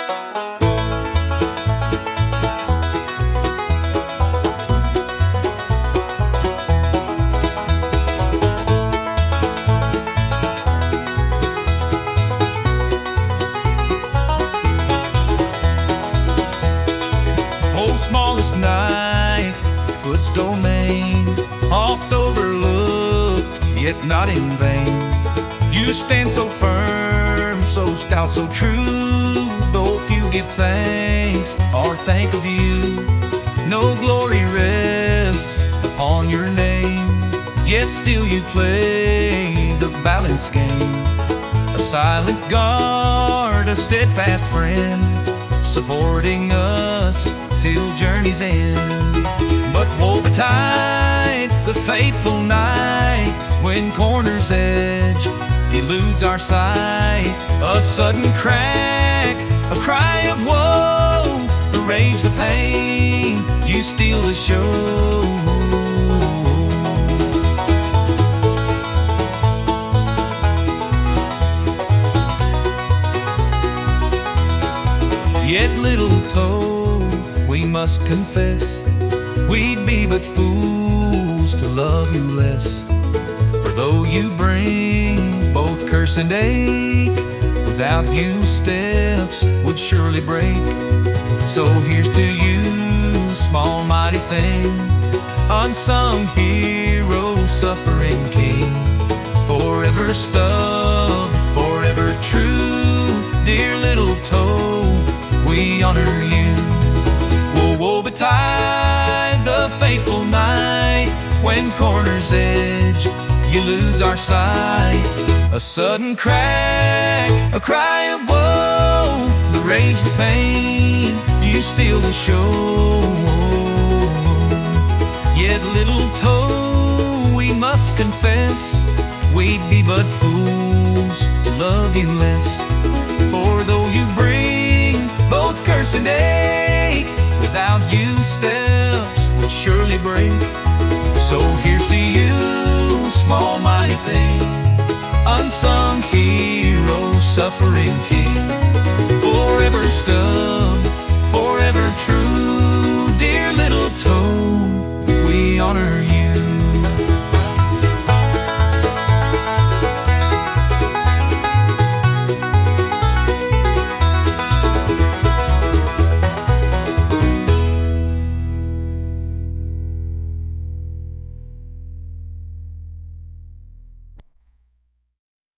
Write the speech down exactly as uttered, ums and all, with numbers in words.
Smallest night, foot's domain, oft overlooked, yet not in vain. You stand so firm, so stout, so true, though few give thanks or think of you. No glory rests upon your name, yet still you play the balance game. A silent guard, a steadfast friend, supporting us till journey's end. But woe betide the fateful night when corner's edge eludes our sight. A sudden crack, a cry of woe, the rage, the pain, you steal the show. Yet little told, we must confess, we'd be but fools to love you less. For though you bring both curse and ache, without you steps would surely break. So here's to you, small mighty thing, unsung hero, suffering king, forever stub, forever true. Dear little toad, we honor you. Woe, woe betide the fateful night when corner's edge eludes our sight. A sudden crack, a cry of woe, the rage, the pain, you steal the show. Yet little toad, we must confess, we'd be but fools to love you less. For though you bring both curse and ache, without you steps would surely break. So here's to you, small mighty thing, unsung hero, suffering king, forever stood